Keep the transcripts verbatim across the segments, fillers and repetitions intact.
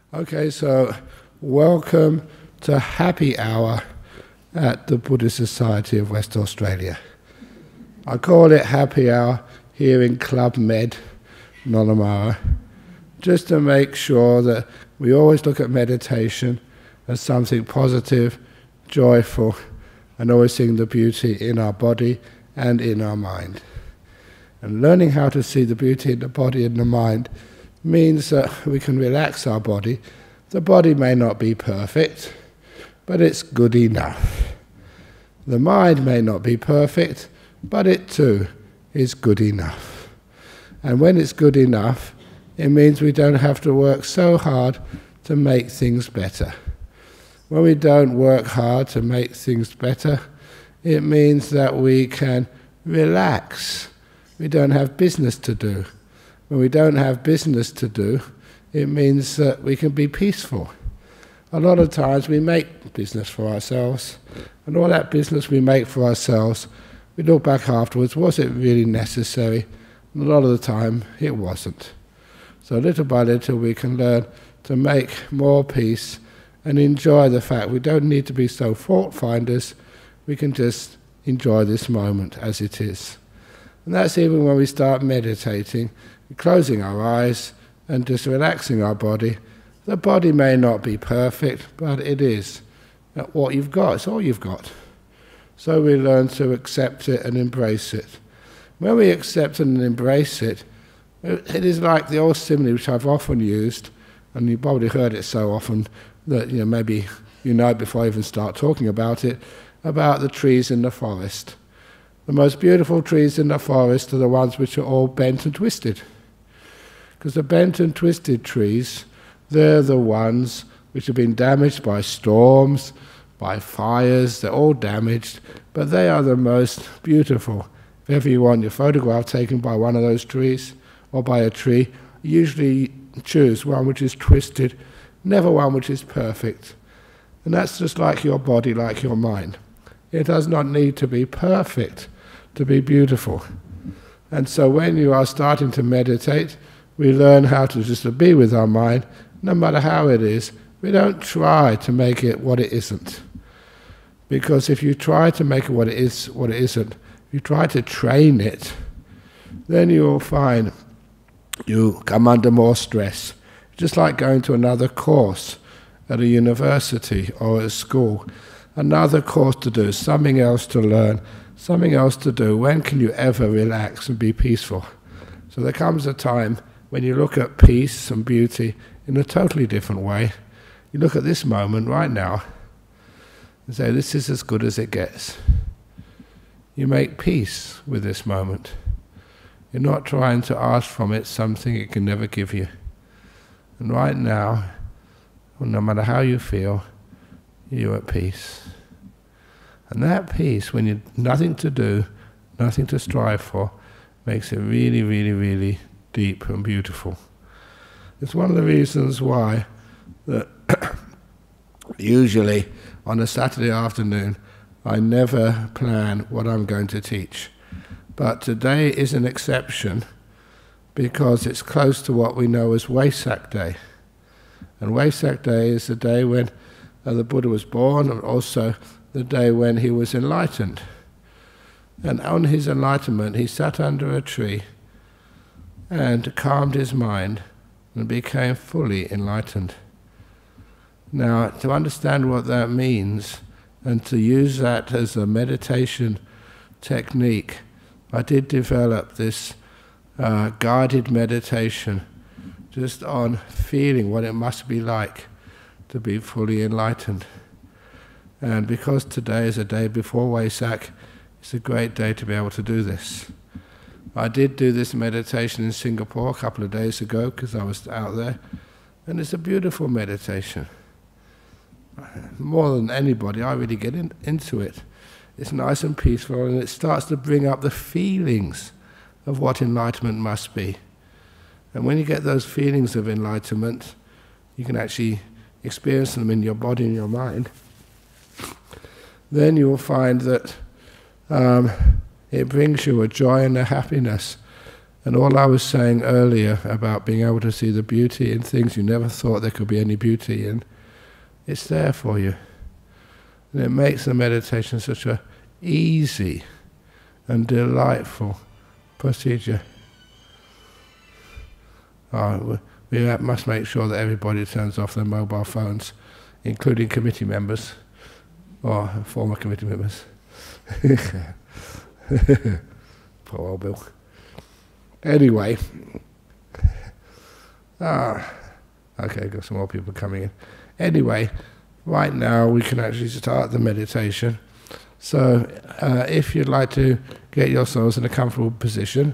Okay, so welcome to Happy Hour at the Buddhist Society of West Australia. I call it Happy Hour here in Club Med, Nollamara, just to make sure that we always look at meditation as something positive, joyful, and always seeing the beauty in our body and in our mind. And learning how to see the beauty in the body and the mind means that we can relax our body. The body may not be perfect, but it's good enough. The mind may not be perfect, but it too is good enough. And when it's good enough, it means we don't have to work so hard to make things better. When we don't work hard to make things better, it means that we can relax. We don't have business to do. When we don't have business to do, it means that we can be peaceful. A lot of times we make business for ourselves, and all that business we make for ourselves, we look back afterwards, was it really necessary? And a lot of the time, it wasn't. So little by little we can learn to make more peace and enjoy the fact we don't need to be so fault-finders, we can just enjoy this moment as it is. And that's even when we start meditating, closing our eyes and just relaxing our body. The body may not be perfect, but it is what you've got. It's all you've got. So we learn to accept it and embrace it. When we accept and embrace it, it is like the old simile which I've often used, and you've probably heard it so often that you know maybe you know it before I even start talking about it, about the trees in the forest. The most beautiful trees in the forest are the ones which are all bent and twisted. Because the bent and twisted trees, they're the ones which have been damaged by storms, by fires, they're all damaged, but they are the most beautiful. If ever you want your photograph taken by one of those trees, or by a tree, usually choose one which is twisted, never one which is perfect. And that's just like your body, like your mind. It does not need to be perfect to be beautiful. And so when you are starting to meditate, we learn how to just be with our mind, no matter how it is. We don't try to make it what it isn't. Because if you try to make it what it is, what it isn't, if you try to train it, then you will find you come under more stress. Just like going to another course at a university or at a school. Another course to do, something else to learn, something else to do. When can you ever relax and be peaceful? So there comes a time when you look at peace and beauty in a totally different way. You look at this moment right now and say, this is as good as it gets. You make peace with this moment. You're not trying to ask from it something it can never give you. And right now, no matter how you feel, you're at peace. And that peace, when you've nothing to do, nothing to strive for, makes it really, really, really deep and beautiful. It's one of the reasons why that usually on a Saturday afternoon I never plan what I'm going to teach. But today is an exception because it's close to what we know as Wesak Day. And Wesak Day is the day when uh, the Buddha was born, and also the day when he was enlightened. And on his enlightenment, he sat under a tree and calmed his mind and became fully enlightened. Now, to understand what that means and to use that as a meditation technique, I did develop this uh, guided meditation just on feeling what it must be like to be fully enlightened. And because today is a day before Wesak, it's a great day to be able to do this. I did do this meditation in Singapore a couple of days ago because I was out there, and it's a beautiful meditation. More than anybody, I really get in, into it. It's nice and peaceful, and it starts to bring up the feelings of what enlightenment must be. And when you get those feelings of enlightenment, you can actually experience them in your body and your mind. Then you will find that um, it brings you a joy and a happiness And all I was saying earlier about being able to see the beauty in things you never thought there could be any beauty in, it's there for you. And it makes the meditation such a easy and delightful procedure. Oh, we must make sure that everybody turns off their mobile phones, including committee members, or former committee members. Poor old Bill. Anyway, ah, okay, got some more people coming in. Anyway, right now we can actually start the meditation. So, uh, if you'd like to get yourselves in a comfortable position,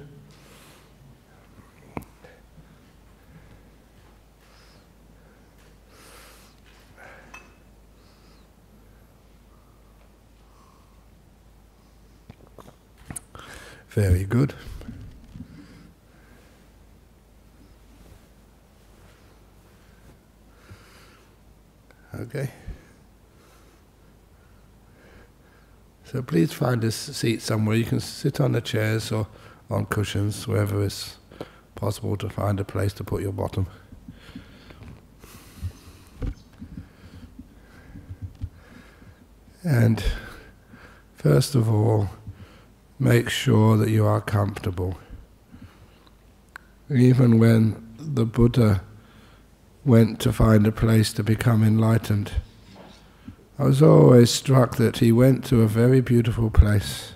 very good. Okay. So please find a seat somewhere. You can sit on the chairs or on cushions, wherever it's possible to find a place to put your bottom. And first of all, make sure that you are comfortable. Even when the Buddha went to find a place to become enlightened, I was always struck that he went to a very beautiful place.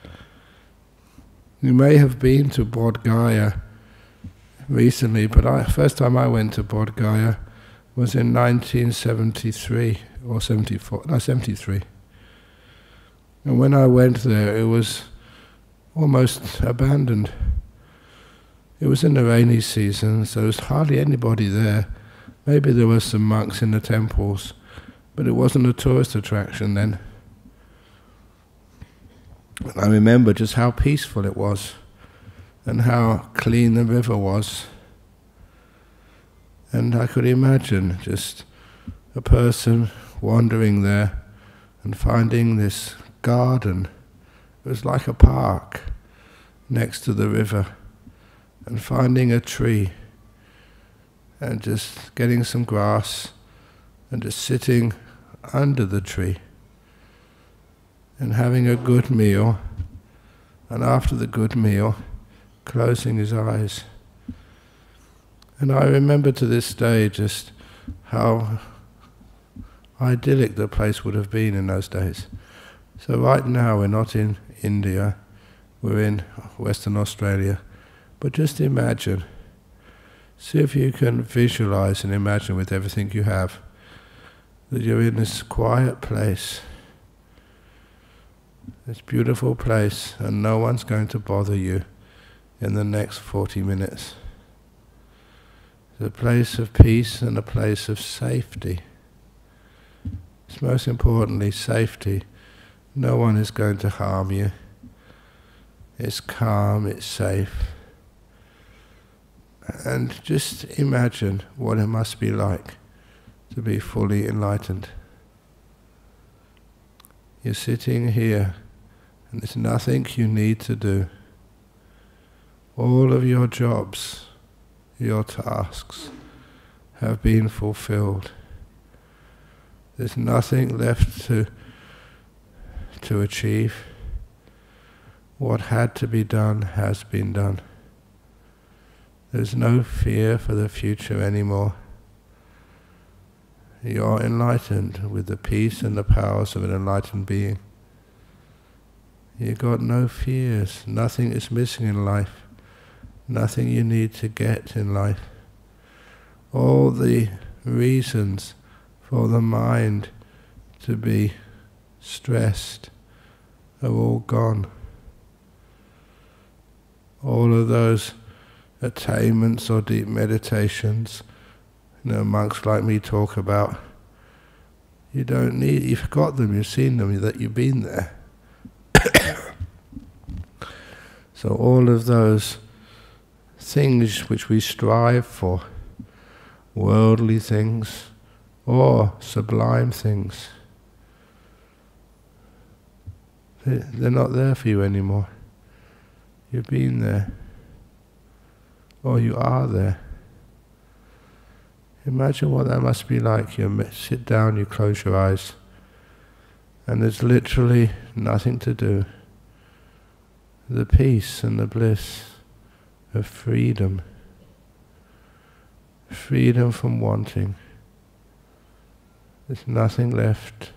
You may have been to Bodh Gaya recently, but I, first time I went to Bodh Gaya was in nineteen seventy-three or seventy-four, no, seventy-three. And when I went there, it was almost abandoned. It was in the rainy season, so there was hardly anybody there. Maybe there were some monks in the temples, but it wasn't a tourist attraction then. And I remember just how peaceful it was, and how clean the river was. And I could imagine just a person wandering there and finding this garden. It was like a park next to the river, and finding a tree and just getting some grass and just sitting under the tree and having a good meal, and after the good meal closing his eyes. And I remember to this day just how idyllic the place would have been in those days. So right now we're not in India, we're in Western Australia, but just imagine, see if you can visualize and imagine with everything you have that you're in this quiet place, this beautiful place, and no one's going to bother you in the next forty minutes. It's a place of peace and a place of safety. It's most importantly safety. No one is going to harm you. It's calm, it's safe. And just imagine what it must be like to be fully enlightened. You're sitting here, and there's nothing you need to do. All of your jobs, your tasks, have been fulfilled. There's nothing left to, to achieve. What had to be done has been done. There's no fear for the future anymore. You're enlightened with the peace and the powers of an enlightened being. You've got no fears. Nothing is missing in life. Nothing you need to get in life. All the reasons for the mind to be stressed are all gone. All of those attainments or deep meditations, you know, monks like me talk about, you don't need, you've got them, you've seen them, that you've been there. So all of those things which we strive for, worldly things or sublime things, they're not there for you anymore. You've been there. or you are there. Imagine what that must be like. You sit down, you close your eyes, and there's literally nothing to do. The peace and the bliss of freedom. Freedom from wanting. There's nothing left.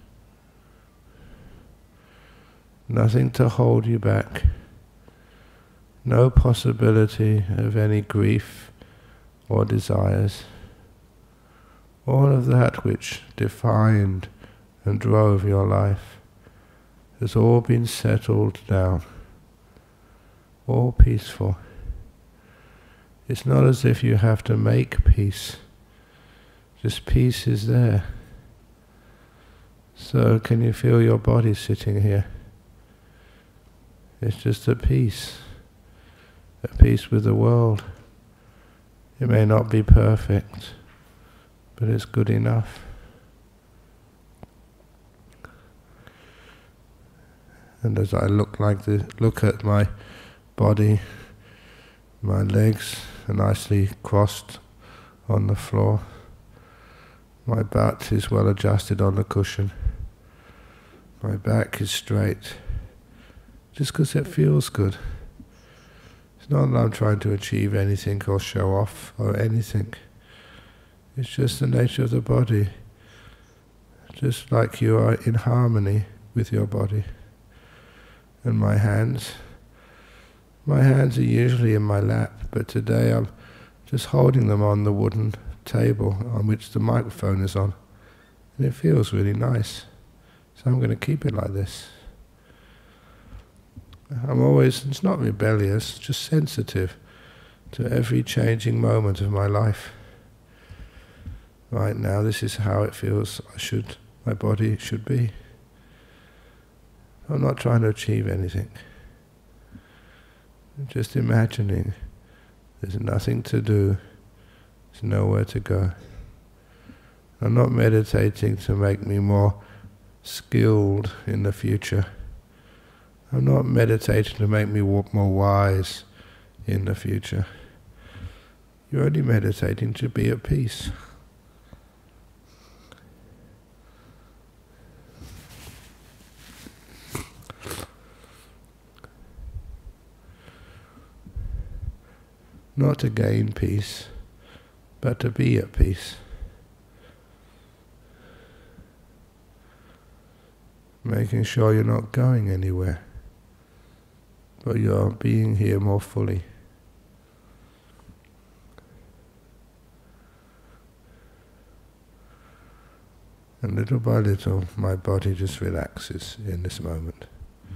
Nothing to hold you back. No possibility of any grief or desires. All of that which defined and drove your life has all been settled down. All peaceful. It's not as if you have to make peace. Just peace is there. So can you feel your body sitting here? It's just a peace. A peace with the world. It may not be perfect, but it's good enough. And as I look like this, look at my body, my legs are nicely crossed on the floor. My butt is well adjusted on the cushion. My back is straight, just because it feels good. It's not that I'm trying to achieve anything or show off or anything. It's just the nature of the body. Just like you are in harmony with your body. And my hands, my hands are usually in my lap, but today I'm just holding them on the wooden table on which the microphone is on. And it feels really nice. So I'm going to keep it like this. I'm always, it's not rebellious, just sensitive to every changing moment of my life. Right now, this is how it feels I should, my body should be. I'm not trying to achieve anything. I'm just imagining there's nothing to do, there's nowhere to go. I'm not meditating to make me more skilled in the future. I'm not meditating to make me more wise in the future. You're only meditating to be at peace. Not to gain peace, but to be at peace. Making sure you're not going anywhere, but you're being here more fully. And little by little, my body just relaxes in this moment.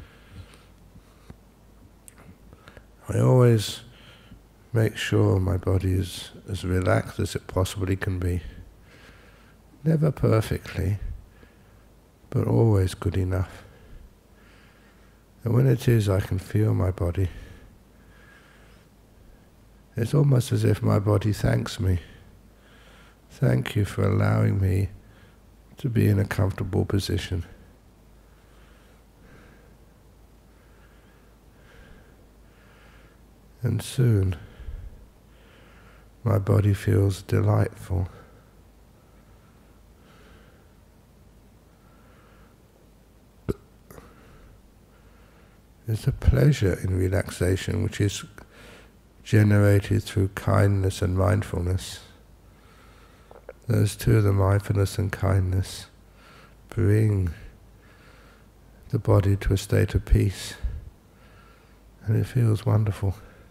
I always make sure my body is as relaxed as it possibly can be. Never perfectly, but always good enough. And when it is, I can feel my body. It's almost as if my body thanks me. Thank you for allowing me to be in a comfortable position. And soon, my body feels delightful. There's a pleasure in relaxation which is generated through kindness and mindfulness. Those two, the mindfulness and kindness, bring the body to a state of peace, and it feels wonderful.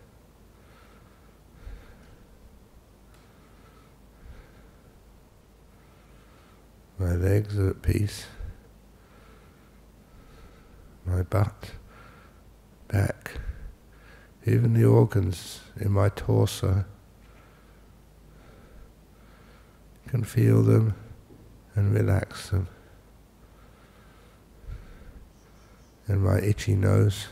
My legs are at peace, my butt, back, even the organs in my torso. You can feel them and relax them. And my itchy nose,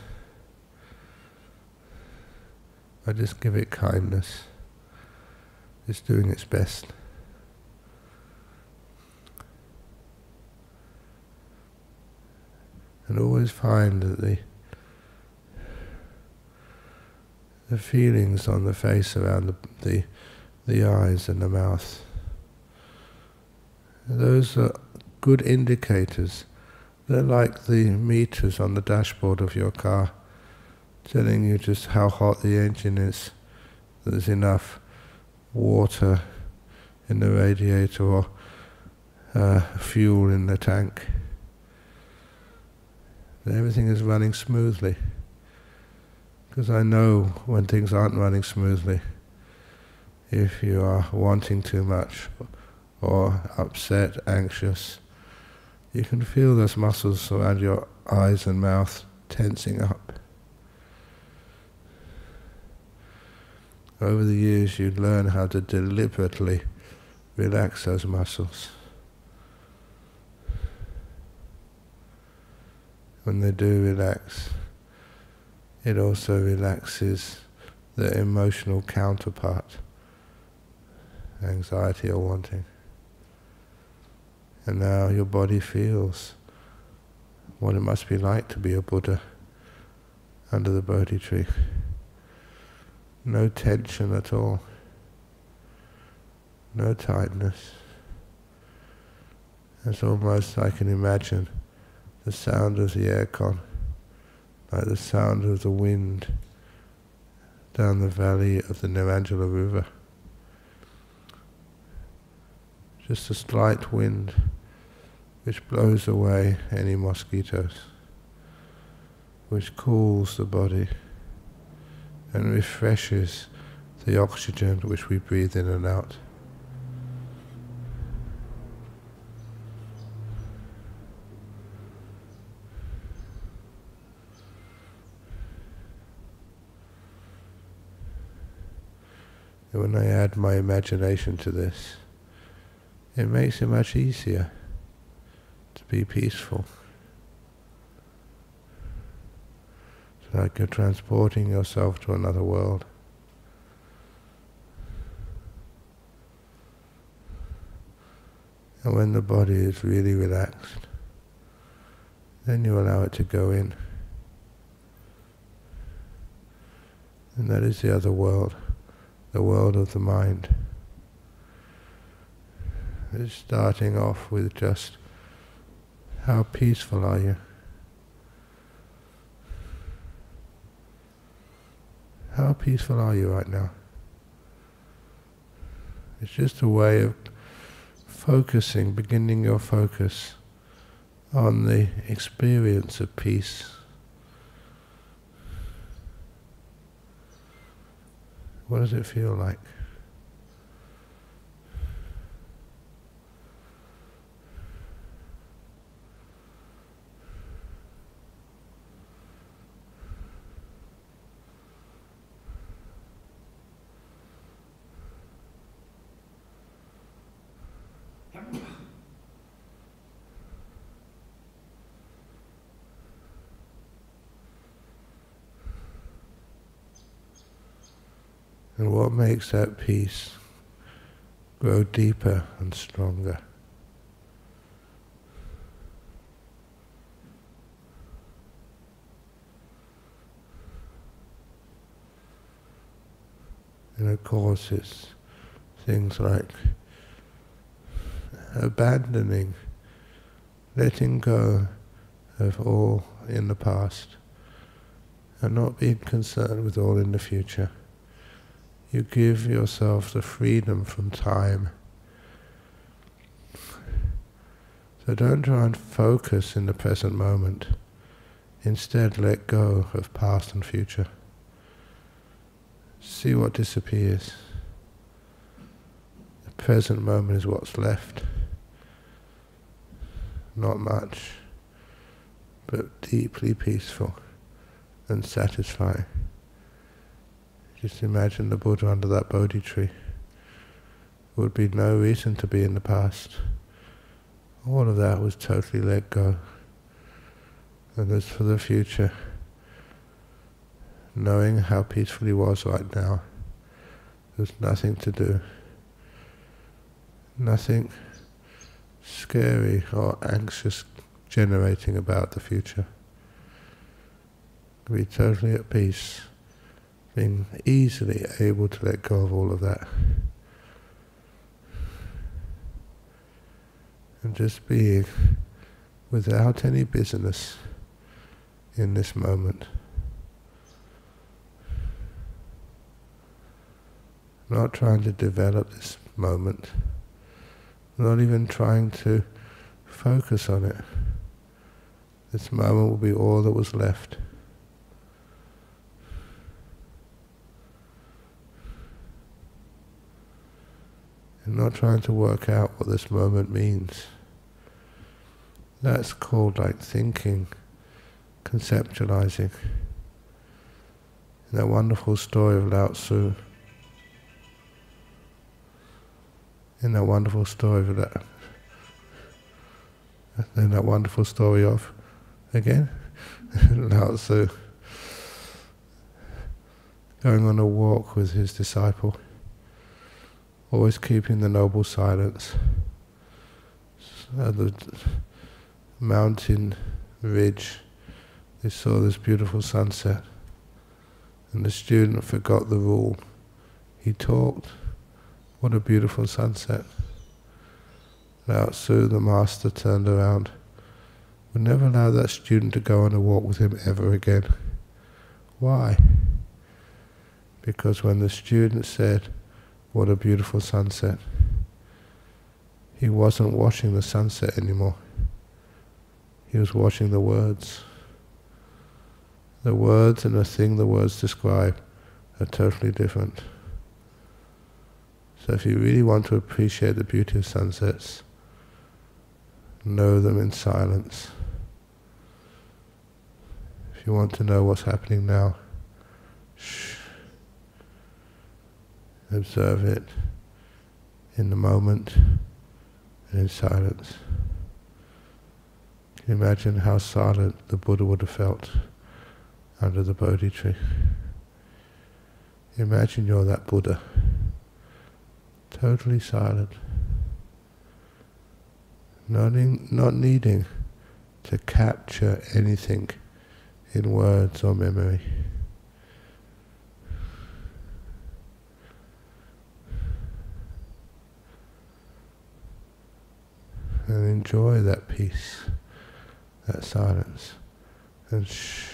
I just give it kindness. It's doing its best. And always find that the the feelings on the face around the, the, the eyes and the mouth. Those are good indicators. They're like the meters on the dashboard of your car, telling you just how hot the engine is. There's enough water in the radiator or uh, fuel in the tank. Everything is running smoothly. Because I know when things aren't running smoothly, if you are wanting too much or upset, anxious, you can feel those muscles around your eyes and mouth tensing up. Over the years you learn how to deliberately relax those muscles. When they do relax, it also relaxes the emotional counterpart, anxiety or wanting. And now your body feels what it must be like to be a Buddha under the Bodhi tree. No tension at all, no tightness. It's almost, I can imagine, the sound of the aircon, like the sound of the wind down the valley of the Narangala River. Just a slight wind which blows away any mosquitoes, which cools the body and refreshes the oxygen which we breathe in and out. And when I add my imagination to this, it makes it much easier to be peaceful. It's like you're transporting yourself to another world. And when the body is really relaxed, then you allow it to go in. And that is the other world, the world of the mind. It's starting off with just how peaceful are you? How peaceful are you right now? It's just a way of focusing, beginning your focus on the experience of peace. What does it feel like? And what makes that peace grow deeper and stronger? And of course it's things like abandoning, letting go of all in the past and not being concerned with all in the future. You give yourself the freedom from time. So don't try and focus in the present moment. Instead, let go of past and future. See what disappears. The present moment is what's left. Not much, but deeply peaceful and satisfying. Just imagine the Buddha under that Bodhi tree. There would be no reason to be in the past. All of that was totally let go. And as for the future, knowing how peaceful he was right now, there's nothing to do. Nothing scary or anxious generating about the future. Be totally at peace, being easily able to let go of all of that. And just being without any business in this moment. Not trying to develop this moment. Not even trying to focus on it. This moment will be all that was left. And not trying to work out what this moment means. That's called like thinking, conceptualizing. In that wonderful story of Lao Tzu, in that wonderful story of that, in that wonderful story of, again, Lao Tzu, going on a walk with his disciple, always keeping the noble silence. At the mountain ridge, they saw this beautiful sunset, and the student forgot the rule. He talked. What a beautiful sunset. Lao Tzu, the master, turned around. Would never allow that student to go on a walk with him ever again. Why? Because when the student said, "What a beautiful sunset," he wasn't watching the sunset anymore. He was watching the words. The words and the thing the words describe are totally different. So if you really want to appreciate the beauty of sunsets, know them in silence. If you want to know what's happening now, shh. Observe it in the moment and in silence. Can you imagine how silent the Buddha would have felt under the Bodhi tree? Imagine you're that Buddha, totally silent, not, in, not needing to capture anything in words or memory. And enjoy that peace, that silence, and shh,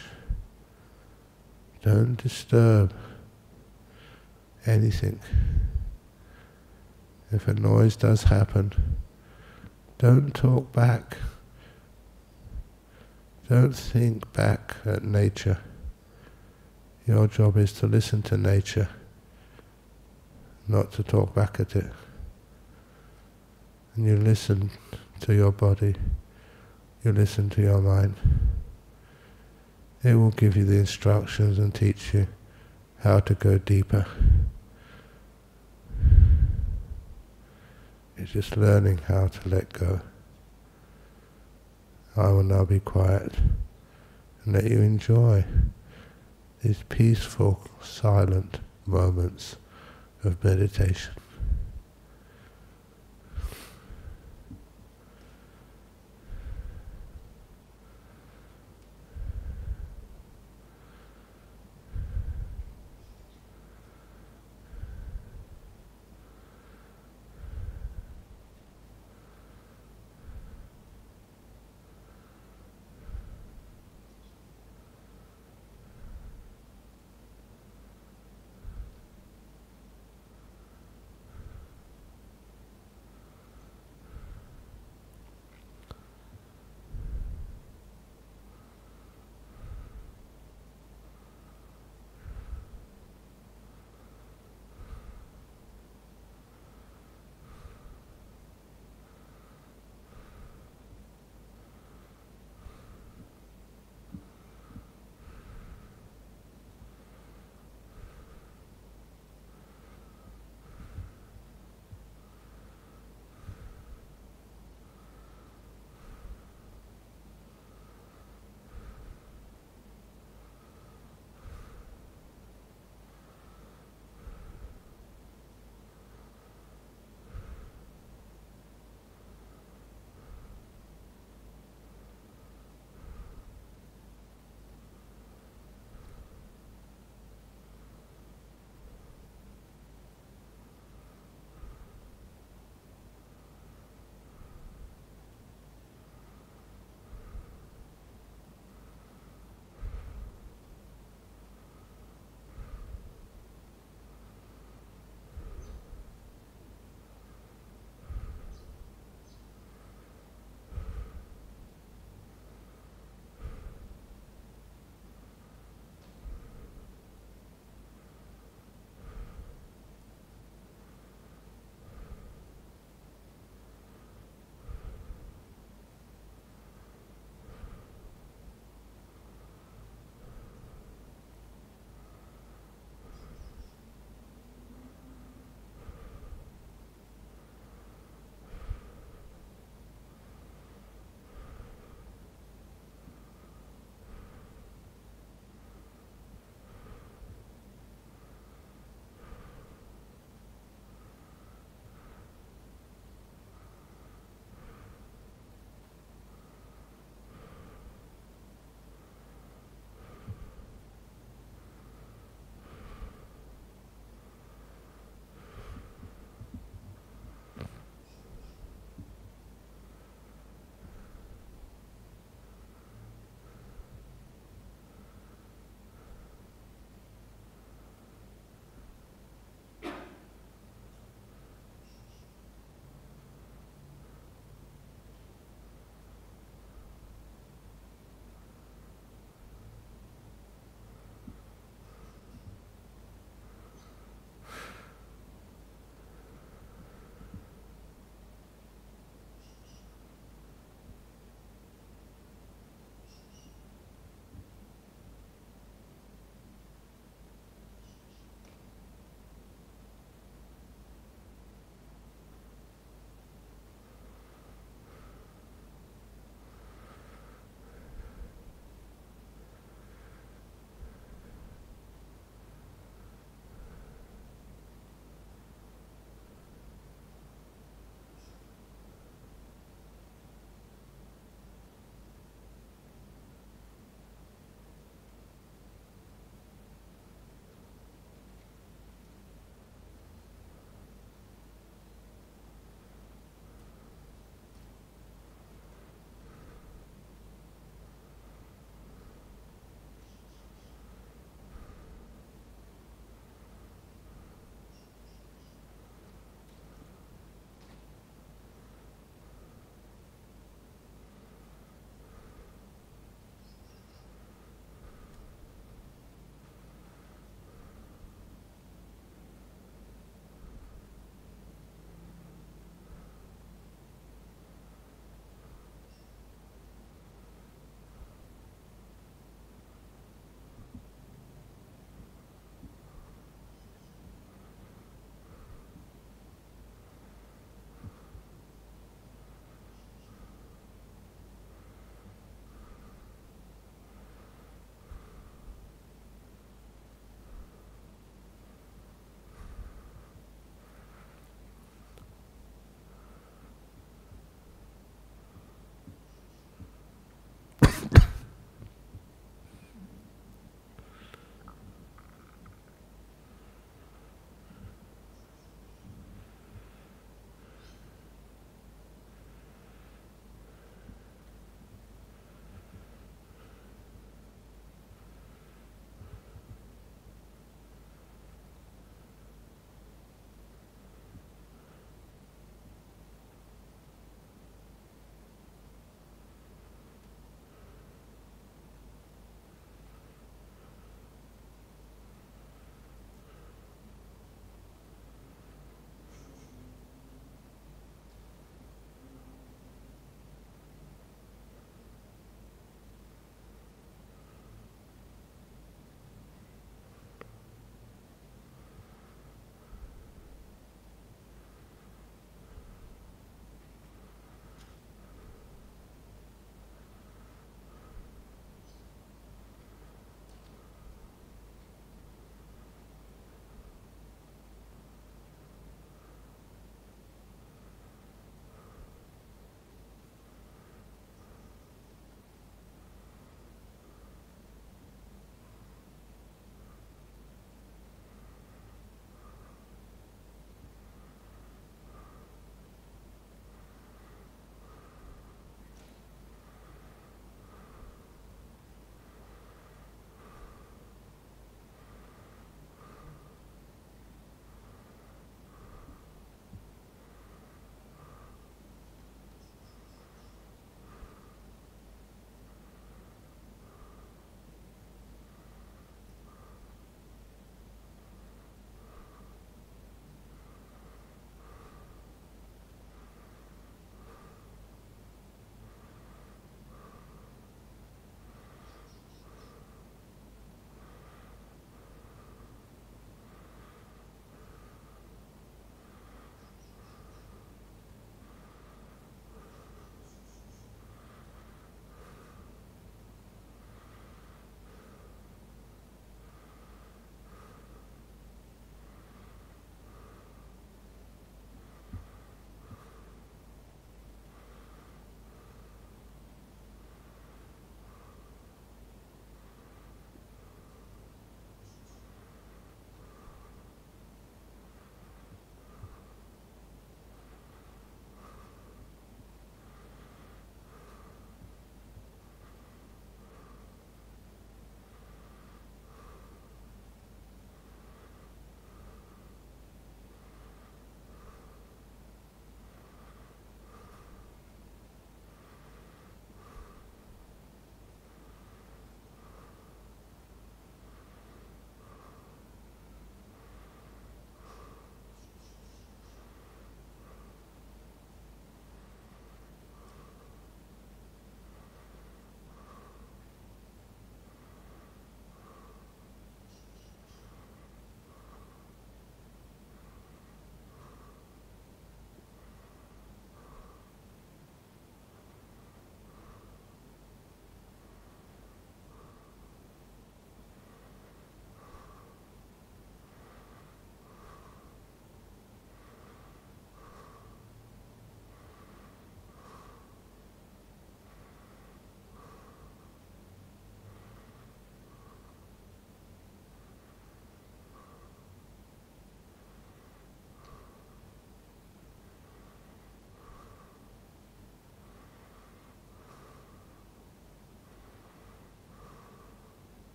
don't disturb anything. If a noise does happen, don't talk back. Don't think back at nature. Your job is to listen to nature, not to talk back at it. And you listen to your body, you listen to your mind. It will give you the instructions and teach you how to go deeper. It's just learning how to let go. I will now be quiet and let you enjoy these peaceful, silent moments of meditation.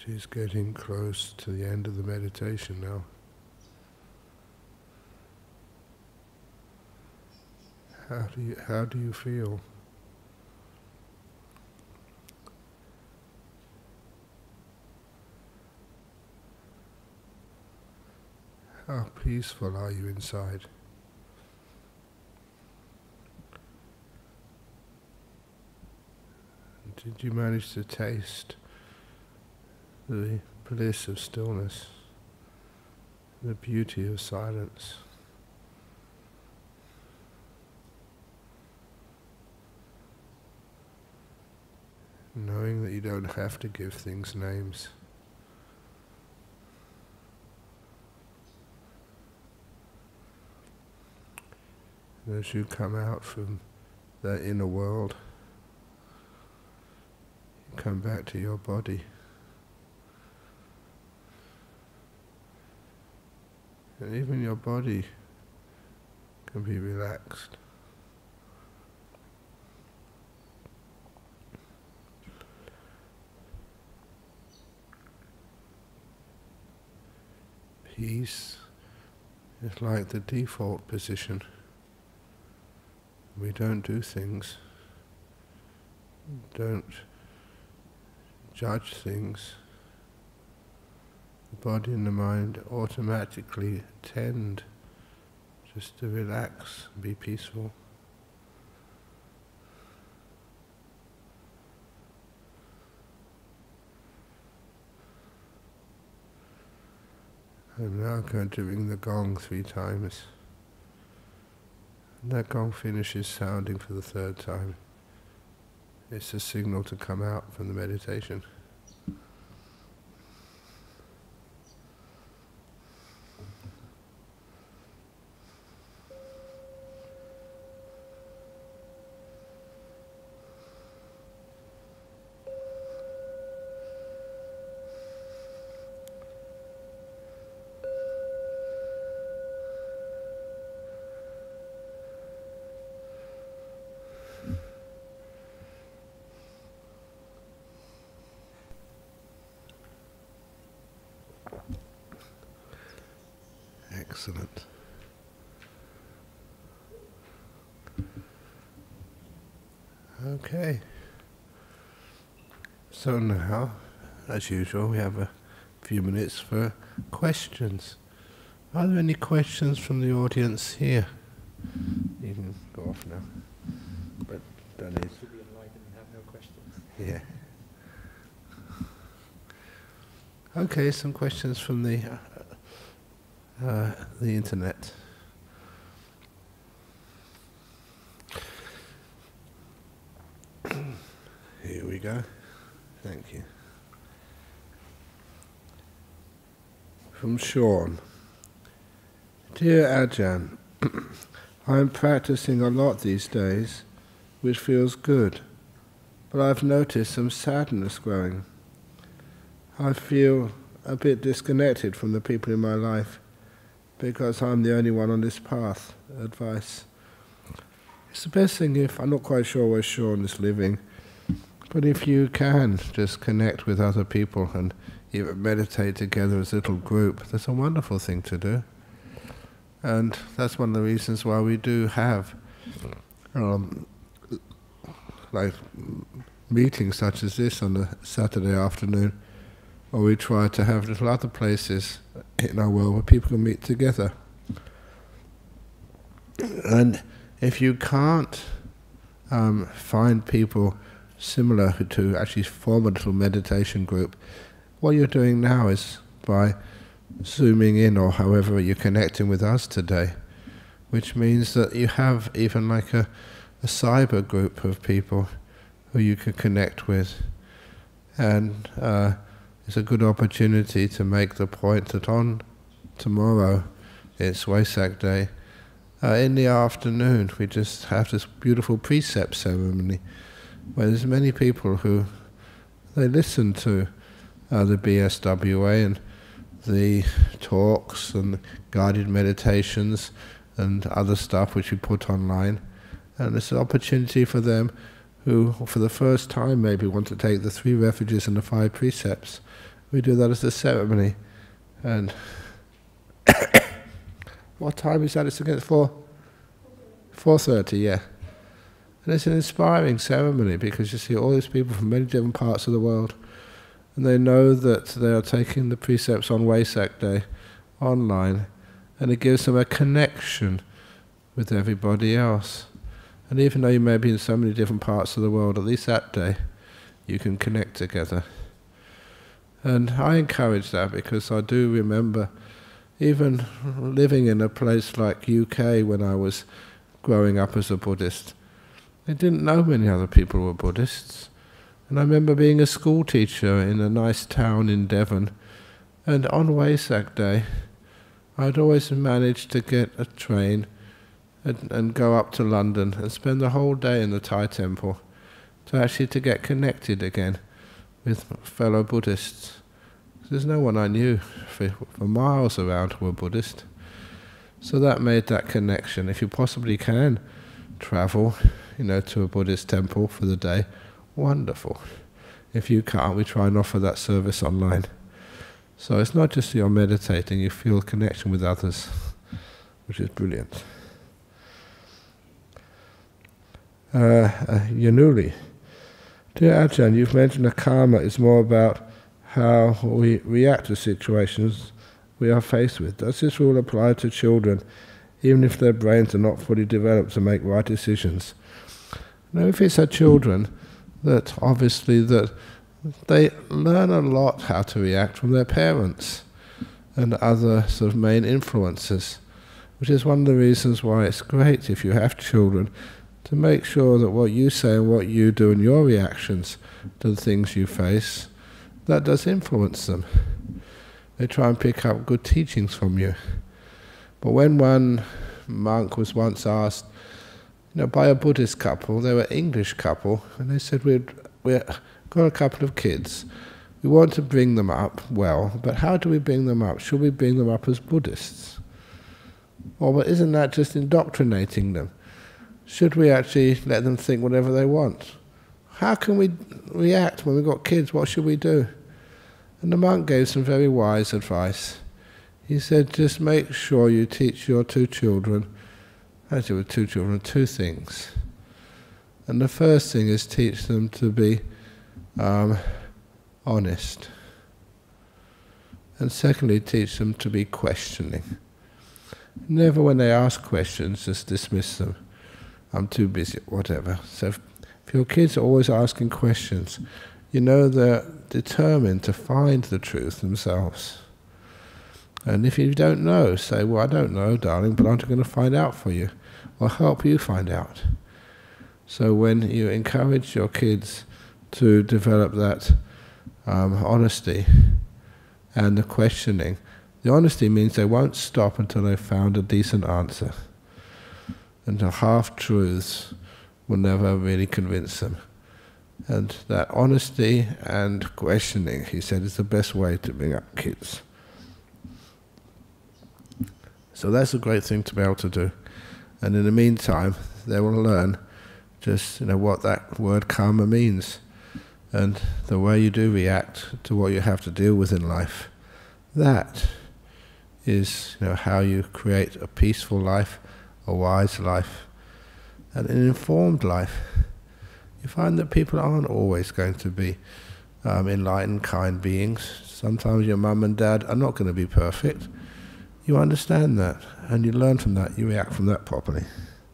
She's getting close to the end of the meditation now. How do you, how do you feel? How peaceful are you inside? Did you manage to taste the bliss of stillness, the beauty of silence? Knowing that you don't have to give things names. And as you come out from that inner world, you come back to your body. And even your body can be relaxed. Peace is like the default position. We don't do things, don't judge things. The body and the mind automatically tend just to relax and be peaceful. I'm now going to ring the gong three times. When that gong finishes sounding for the third time, it's a signal to come out from the meditation. Excellent. Okay. So now, as usual, we have a few minutes for questions. Are there any questions from the audience here? You can go off now. But don't need to be enlightened and have no questions. Yeah. Okay, some questions from the uh, uh, the internet. Here we go. Thank you. From Sean. Dear Ajahn, I'm practicing a lot these days, which feels good, but I've noticed some sadness growing. I feel a bit disconnected from the people in my life because I'm the only one on this path. Advice. It's the best thing if, I'm not quite sure where Sean is living, but if you can just connect with other people and even meditate together as a little group, that's a wonderful thing to do. And that's one of the reasons why we do have um, like meetings such as this on a Saturday afternoon, or we try to have little other places in our world where people can meet together. And if you can't um, find people similar to actually form a little meditation group, what you're doing now is by zooming in, or however you're connecting with us today, which means that you have even like a, a cyber group of people who you can connect with. And uh, it's a good opportunity to make the point that on tomorrow, it's Wesak Day, uh, in the afternoon we just have this beautiful precept ceremony where there's many people who, they listen to uh, the B S W A and the talks and guided meditations and other stuff which we put online, and it's an opportunity for them who for the first time maybe want to take the three refuges and the five precepts. We do that as a ceremony. And what time is that? It's against four? four thirty, yeah. And it's an inspiring ceremony because you see all these people from many different parts of the world, and they know that they are taking the precepts on Wesak Day online, and it gives them a connection with everybody else. And even though you may be in so many different parts of the world, at least that day you can connect together. And I encourage that because I do remember even living in a place like U K when I was growing up as a Buddhist. I didn't know many other people were Buddhists. And I remember being a school teacher in a nice town in Devon, and on Wesak Day I'd always managed to get a train and, and go up to London and spend the whole day in the Thai temple to actually to get connected again with fellow Buddhists. There's no one I knew for, for miles around who were Buddhist. So that made that connection. If you possibly can travel, you know, to a Buddhist temple for the day, wonderful. If you can't, we try and offer that service online. So it's not just you're meditating, you feel a connection with others, which is brilliant. Uh, uh, Yanuli. Dear Ajahn, you've mentioned that karma is more about how we react to situations we are faced with. Does this rule apply to children, even if their brains are not fully developed to make right decisions? Now, if it's our children, that obviously that they learn a lot how to react from their parents and other sort of main influences, which is one of the reasons why it's great if you have children to make sure that what you say and what you do and your reactions to the things you face, that does influence them. They try and pick up good teachings from you. But when one monk was once asked, you know, by a Buddhist couple, they were an English couple, and they said, we'd, we've got a couple of kids. We want to bring them up well, but how do we bring them up? Should we bring them up as Buddhists? Or but isn't that just indoctrinating them? Should we actually let them think whatever they want? How can we react when we've got kids? What should we do? And the monk gave some very wise advice. He said, just make sure you teach your two children, actually with two children, two things. And the first thing is teach them to be um, honest. And secondly, teach them to be questioning. Never when they ask questions, just dismiss them. I'm too busy, whatever. So if, if your kids are always asking questions, you know they're determined to find the truth themselves. And if you don't know, say, well, I don't know, darling, but I'm going to find out for you, or help you find out. So when you encourage your kids to develop that um, honesty and the questioning, the honesty means they won't stop until they've found a decent answer. And the half-truths will never really convince them. And that honesty and questioning, he said, is the best way to bring up kids. So that's a great thing to be able to do. And in the meantime, they will learn just, you know, what that word karma means, and the way you do react to what you have to deal with in life. That is, you know, how you create a peaceful life, a wise life, and an informed life. You find that people aren't always going to be um, enlightened, kind beings. Sometimes your mum and dad are not going to be perfect. You understand that, and you learn from that, you react from that properly.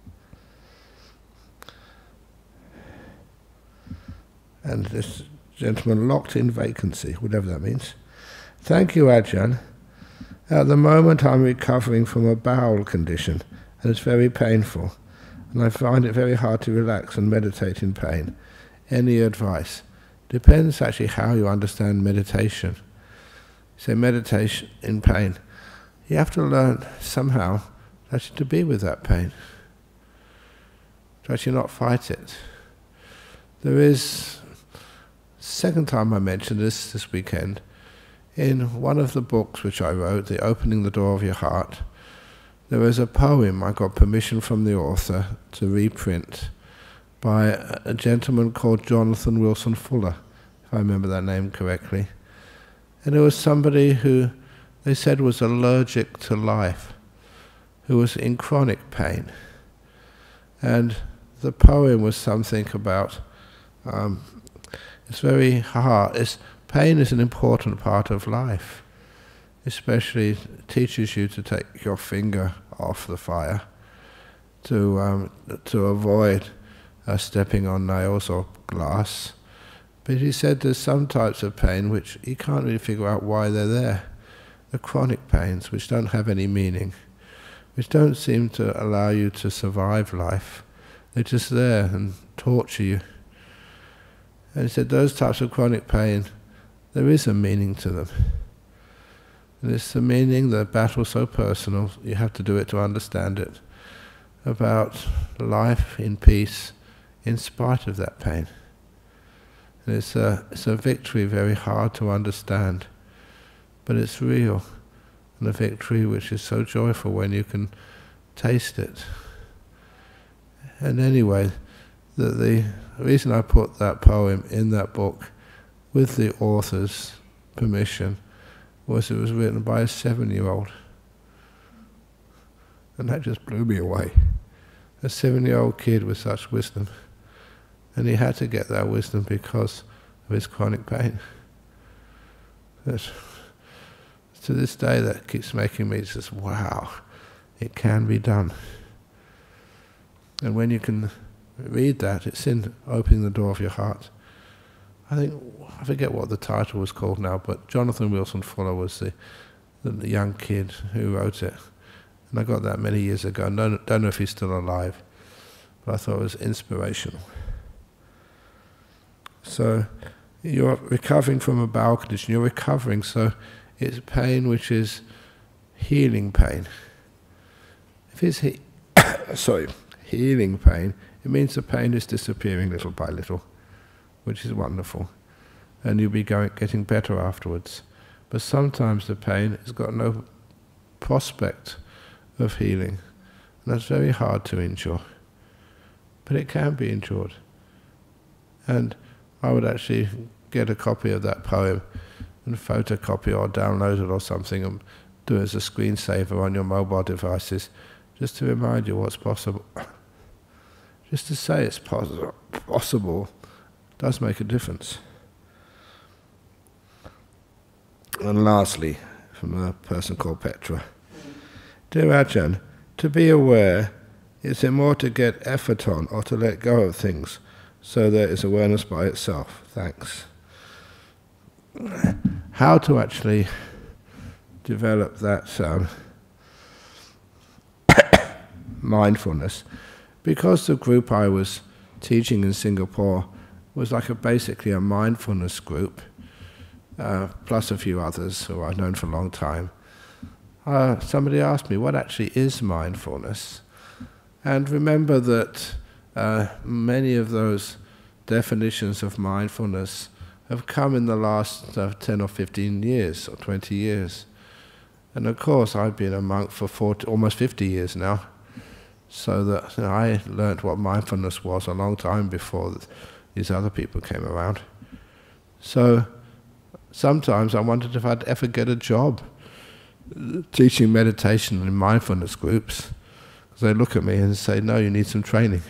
And this gentleman locked in vacancy, whatever that means. Thank you, Ajahn. At the moment I'm recovering from a bowel condition, and it's very painful, and I find it very hard to relax and meditate in pain. Any advice? Depends actually how you understand meditation. Say meditation in pain. You have to learn somehow actually to be with that pain, to actually not fight it. There is, second time I mentioned this this weekend, in one of the books which I wrote, The Opening the Door of Your Heart, there is a poem I got permission from the author to reprint by a gentleman called Jonathan Wilson Fuller, if I remember that name correctly. And there was somebody who they said was allergic to life, who was in chronic pain. And the poem was something about, um, it's very hard, it's, pain is an important part of life, especially it teaches you to take your finger off the fire, to, um, to avoid uh, stepping on nails or glass. But he said there's some types of pain which you can't really figure out why they're there. The chronic pains which don't have any meaning, which don't seem to allow you to survive life. They're just there and torture you. And he said those types of chronic pain, there is a meaning to them. And it's the meaning, the battle so personal, you have to do it to understand it, about life in peace in spite of that pain. And it's a, it's a victory very hard to understand, but it's real, and a victory which is so joyful when you can taste it. And anyway, the, the reason I put that poem in that book with the author's permission was it was written by a seven-year-old. And that just blew me away. A seven-year-old kid with such wisdom. And he had to get that wisdom because of his chronic pain. That's, to this day that keeps making me just, wow, it can be done. And when you can read that, it's in Opening the Door of Your Heart. I think, I forget what the title was called now, but Jonathan Wilson Fuller was the, the, the young kid who wrote it. And I got that many years ago. I don't, don't know if he's still alive, but I thought it was inspirational. So you're recovering from a bowel condition, you're recovering, so it's pain which is healing pain. If it's he sorry, healing pain, it means the pain is disappearing little by little, which is wonderful. And you'll be going, getting better afterwards. But sometimes the pain has got no prospect of healing. And that's very hard to endure. But it can be endured. And I would actually get a copy of that poem and photocopy or download it or something and do it as a screensaver on your mobile devices, just to remind you what's possible. Just to say it's possible, possible does make a difference. And lastly, from a person called Petra. Dear Ajahn, to be aware, is it more to get effort on or to let go of things so there is awareness by itself? Thanks. How to actually develop that um, mindfulness, because the group I was teaching in Singapore was like a basically a mindfulness group, uh, plus a few others who I've known for a long time. Uh, somebody asked me, what actually is mindfulness? And remember that uh, many of those definitions of mindfulness have come in the last uh, ten or fifteen years or twenty years. And of course I've been a monk for forty, almost fifty years now, so that you know, I learnt what mindfulness was a long time before these other people came around. So sometimes I wondered if I'd ever get a job teaching meditation in mindfulness groups, because they look at me and say, no, you need some training.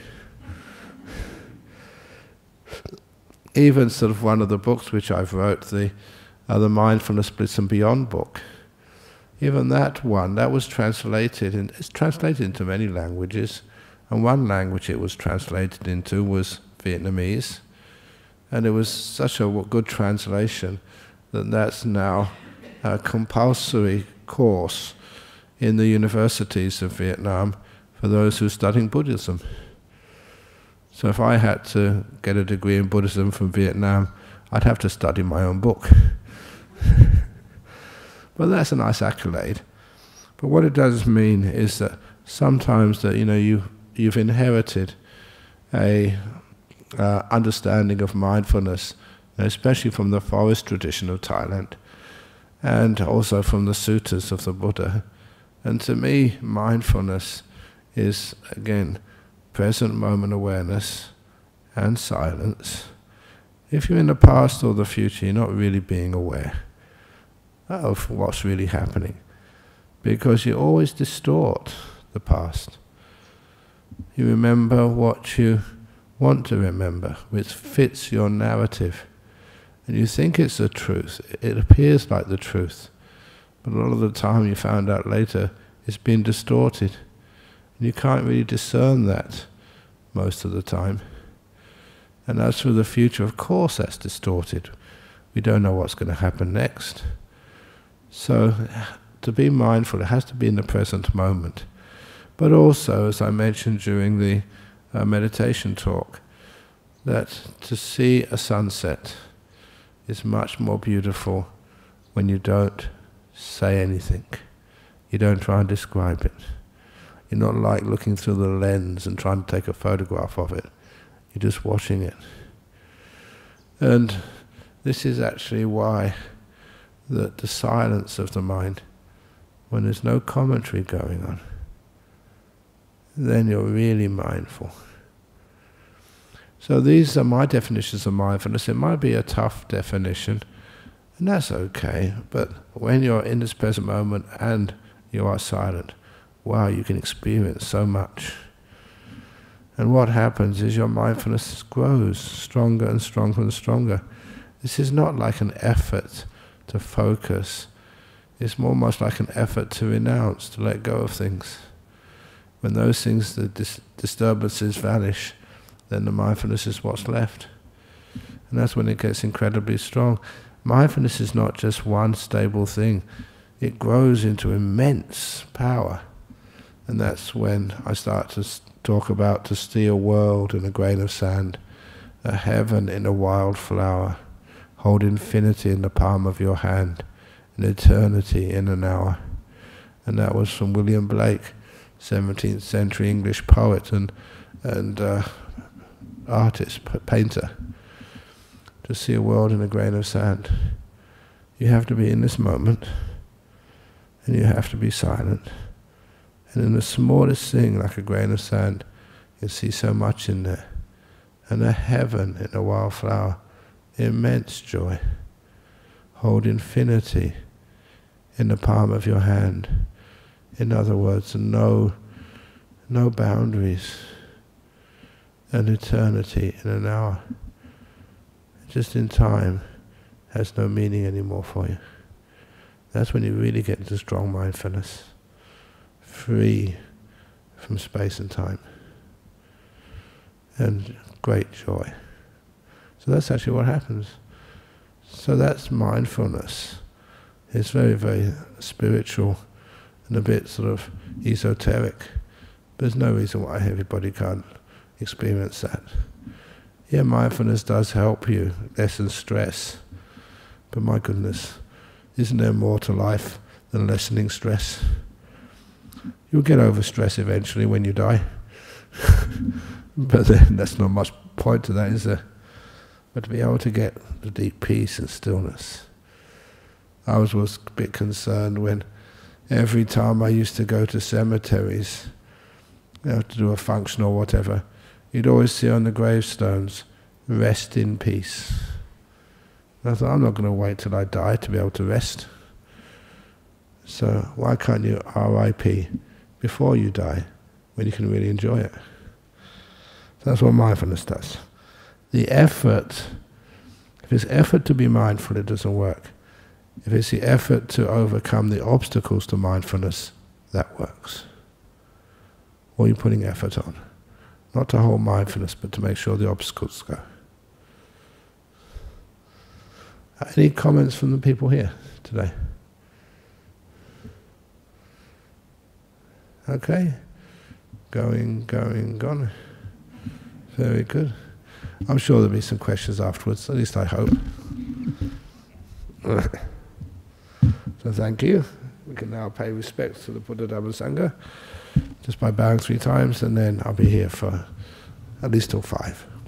Even sort of one of the books which I've wrote, the, uh, the Mindfulness Bliss and Beyond book, even that one, that was translated, in, it's translated into many languages, and one language it was translated into was Vietnamese, and it was such a good translation that that's now a compulsory course in the universities of Vietnam for those who are studying Buddhism. So if I had to get a degree in Buddhism from Vietnam, I'd have to study my own book. But that's a nice accolade. But what it does mean is that sometimes that you know you you've inherited a uh, understanding of mindfulness, especially from the forest tradition of Thailand, and also from the suttas of the Buddha. And to me, mindfulness is, again, present moment awareness and silence. If you're in the past or the future, you're not really being aware. of what's really happening, because you always distort the past. You remember what you want to remember, which fits your narrative. And you think it's the truth. It appears like the truth. But a lot of the time you found out later it's been distorted. And you can't really discern that most of the time. And as for the future, of course that's distorted. We don't know what's going to happen next. So to be mindful, it has to be in the present moment. But also, as I mentioned during the uh, meditation talk, that to see a sunset is much more beautiful when you don't say anything. You don't try and describe it. You're not like looking through the lens and trying to take a photograph of it. You're just watching it. And this is actually why the, the silence of the mind, when there's no commentary going on, then you're really mindful. So these are my definitions of mindfulness. It might be a tough definition, and that's okay, but when you're in this present moment and you are silent, wow, you can experience so much. And what happens is your mindfulness grows stronger and stronger and stronger. This is not like an effort to focus. It's more much like an effort to renounce, to let go of things. When those things, the dis disturbances vanish, then the mindfulness is what's left. And that's when it gets incredibly strong. Mindfulness is not just one stable thing. It grows into immense power. And that's when I start to talk about to see a world in a grain of sand, a heaven in a wildflower, hold infinity in the palm of your hand, an eternity in an hour. And that was from William Blake, seventeenth century English poet and, and uh, artist, painter. To see a world in a grain of sand, you have to be in this moment, and you have to be silent. And in the smallest thing, like a grain of sand, you see so much in there. And a heaven in a wildflower, immense joy. Hold infinity in the palm of your hand. In other words, no, no boundaries. An eternity in an hour. Just in time has no meaning anymore for you. That's when you really get into strong mindfulness. Free from space and time. And great joy. So that's actually what happens. So that's mindfulness. It's very, very spiritual and a bit sort of esoteric. There's no reason why everybody can't experience that. Yeah, mindfulness does help you lessen stress. But my goodness, isn't there more to life than lessening stress? You'll get over stress eventually when you die. But then that's not much point to that, is there? But to be able to get the deep peace and stillness. I was, was a bit concerned when every time I used to go to cemeteries, you know, to do a function or whatever, you'd always see on the gravestones, rest in peace. And I thought, I'm not going to wait till I die to be able to rest. So why can't you R I P before you die, when you can really enjoy it? So that's what mindfulness does. The effort, if it's effort to be mindful, it doesn't work. If it's the effort to overcome the obstacles to mindfulness, that works. What are you putting effort on? Not to hold mindfulness, but to make sure the obstacles go. Any comments from the people here today? Okay. Going, going, gone. Very good. I'm sure there'll be some questions afterwards, at least I hope. So thank you. We can now pay respects to the Buddha, Dhamma, Sangha, just by bowing three times, and then I'll be here for at least till five.